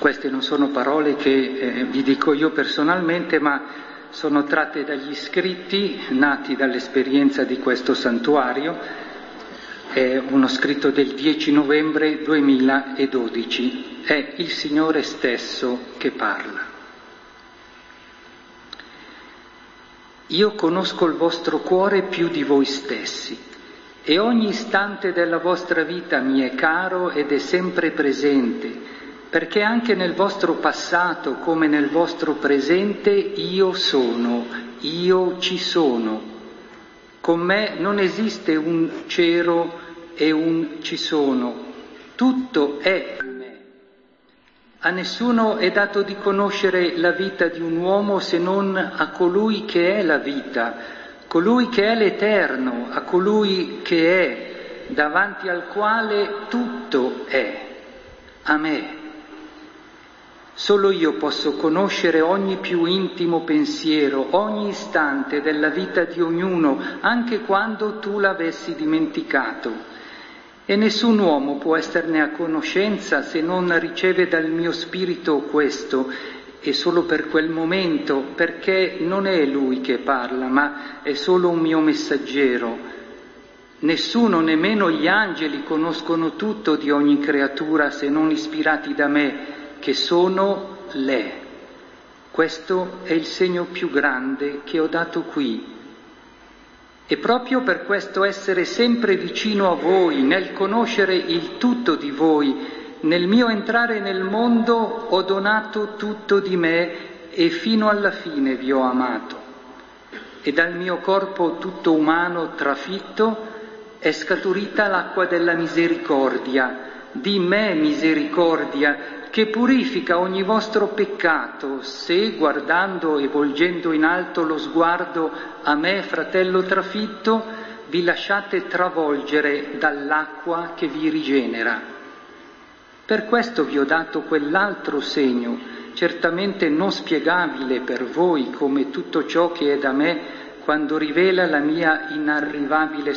Queste non sono parole che vi dico io personalmente, ma sono tratte dagli scritti nati dall'esperienza di questo santuario. È uno scritto del 10 novembre 2012. È il Signore stesso che parla. Io conosco il vostro cuore più di voi stessi e ogni istante della vostra vita mi è caro ed è sempre presente, perché anche nel vostro passato come nel vostro presente io sono, io ci sono. Con me non esiste un c'ero e un ci sono, tutto è in me. A nessuno è dato di conoscere la vita di un uomo se non a colui che è la vita, colui che è l'Eterno, a colui che è, davanti al quale tutto è, a me. Solo io posso conoscere ogni più intimo pensiero, ogni istante della vita di ognuno, anche quando tu l'avessi dimenticato. E nessun uomo può esserne a conoscenza se non riceve dal mio spirito questo, e solo per quel momento, perché non è lui che parla, ma è solo un mio messaggero. Nessuno, nemmeno gli angeli, conoscono tutto di ogni creatura se non ispirati da me, che sono le. Questo è il segno più grande che ho dato qui. E proprio per questo essere sempre vicino a voi, nel conoscere il tutto di voi, nel mio entrare nel mondo ho donato tutto di me e fino alla fine vi ho amato. E dal mio corpo tutto umano trafitto è scaturita l'acqua della misericordia, di me misericordia, che purifica ogni vostro peccato, se, guardando e volgendo in alto lo sguardo a me, fratello trafitto, vi lasciate travolgere dall'acqua che vi rigenera. Per questo vi ho dato quell'altro segno, certamente non spiegabile per voi come tutto ciò che è da me, quando rivela la mia inarrivabile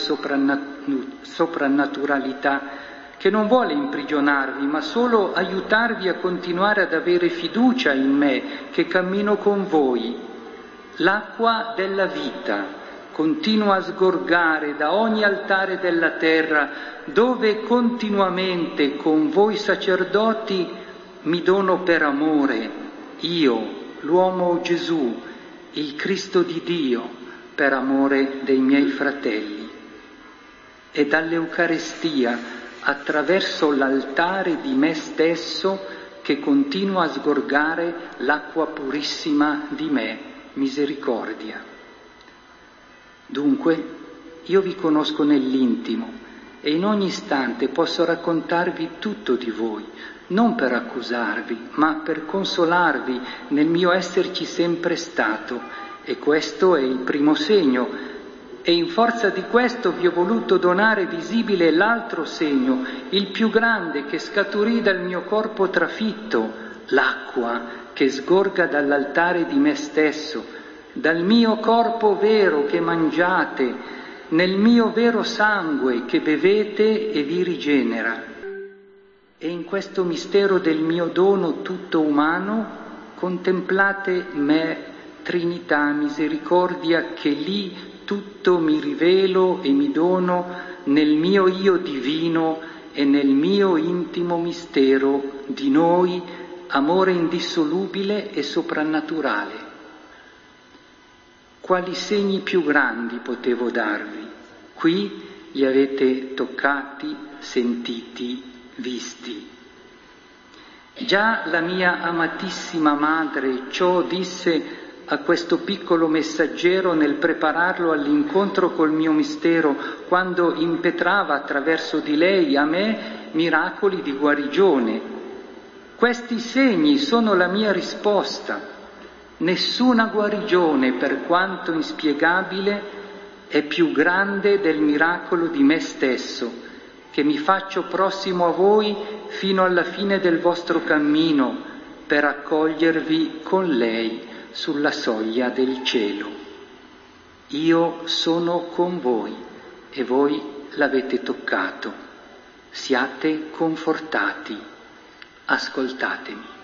soprannaturalità, che non vuole imprigionarvi, ma solo aiutarvi a continuare ad avere fiducia in me, che cammino con voi. L'acqua della vita continua a sgorgare da ogni altare della terra, dove continuamente con voi sacerdoti mi dono per amore, io, l'uomo Gesù, il Cristo di Dio, per amore dei miei fratelli. E dall'Eucarestia, attraverso l'altare di me stesso, che continua a sgorgare l'acqua purissima di me, misericordia. Dunque, io vi conosco nell'intimo e in ogni istante posso raccontarvi tutto di voi, non per accusarvi, ma per consolarvi nel mio esserci sempre stato, e questo è il primo segno. E in forza di questo vi ho voluto donare visibile l'altro segno, il più grande che scaturì dal mio corpo trafitto, l'acqua che sgorga dall'altare di me stesso, dal mio corpo vero che mangiate, nel mio vero sangue che bevete e vi rigenera. E in questo mistero del mio dono tutto umano contemplate me, Trinità, misericordia, che lì tutto mi rivelo e mi dono nel mio io divino e nel mio intimo mistero di noi, amore indissolubile e soprannaturale. Quali segni più grandi potevo darvi? Qui li avete toccati, sentiti, visti. Già la mia amatissima madre ciò disse a questo piccolo messaggero nel prepararlo all'incontro col mio mistero, quando impetrava attraverso di lei a me miracoli di guarigione. Questi segni sono la mia risposta. Nessuna guarigione, per quanto inspiegabile, è più grande del miracolo di me stesso, che mi faccio prossimo a voi fino alla fine del vostro cammino, per accogliervi con lei sulla soglia del cielo. Io sono con voi e voi l'avete toccato. Siate confortati, ascoltatemi.